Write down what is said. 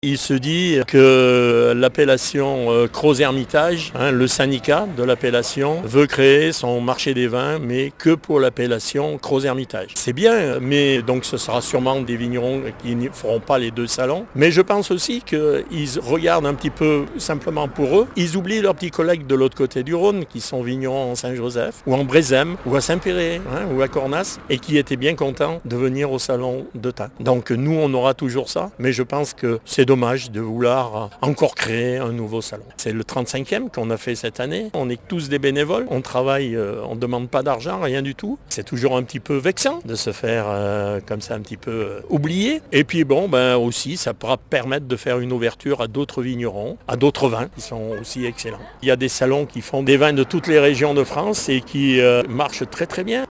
Il se dit que l'appellation Crozes-Hermitage, le syndicat de l'appellation, veut créer son marché des vins, mais que pour l'appellation Crozes-Hermitage. C'est bien, mais donc ce sera sûrement des vignerons qui ne feront pas les deux salons. Mais je pense aussi qu'ils regardent un petit peu simplement pour eux. Ils oublient leurs petits collègues de l'autre côté du Rhône, qui sont vignerons en Saint-Joseph, ou en Brézem, ou à Saint-Péret, ou à Cornas, et qui étaient bien contents de venir au salon de Tain. Donc nous, on aura toujours ça, mais je pense que c'est dommage de vouloir encore créer un nouveau salon. C'est le 35e qu'on a fait cette année. On est tous des bénévoles. On travaille, on ne demande pas d'argent, rien du tout. C'est toujours un petit peu vexant de se faire comme ça un petit peu oublier. Et puis aussi, ça pourra permettre de faire une ouverture à d'autres vignerons, à d'autres vins qui sont aussi excellents. Il y a des salons qui font des vins de toutes les régions de France et qui marchent très très bien.